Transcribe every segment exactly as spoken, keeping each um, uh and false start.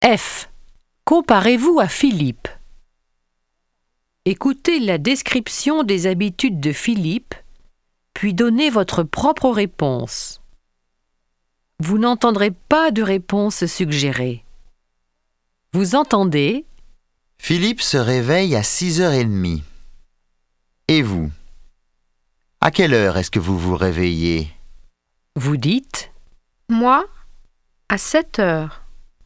F. Comparez-vous à Philippe. Écoutez la description des habitudes de Philippe, puis donnez votre propre réponse. Vous n'entendrez pas de réponse suggérée. Vous entendez ? Philippe se réveille à six heures trente. Et vous? À quelle heure est-ce que vous vous réveillez? Vous dites Moi, à sept heures.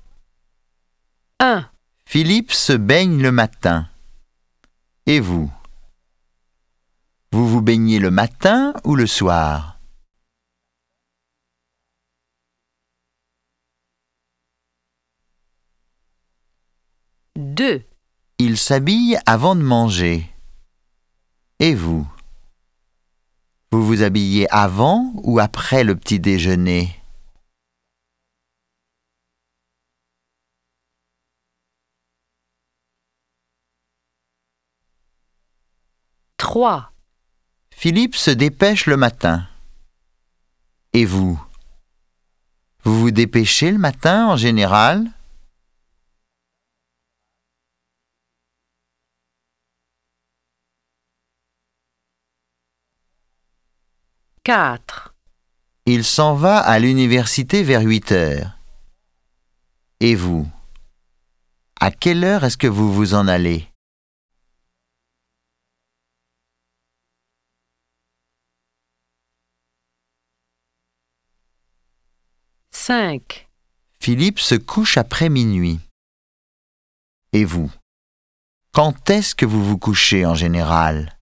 un. Philippe se baigne le matin. Et vous? Vous vous baignez le matin ou le soir? deux. Il s'habille avant de manger. Et vous? Vous vous habillez avant ou après le petit déjeuner? trois. Philippe se dépêche le matin. Et vous? Vous vous dépêchez le matin en général? quatre. Il s'en va à l'université vers huit heures. Et vous? À quelle heure est-ce que vous vous en allez? cinq. Philippe se couche après minuit. Et vous? Quand est-ce que vous vous couchez en général?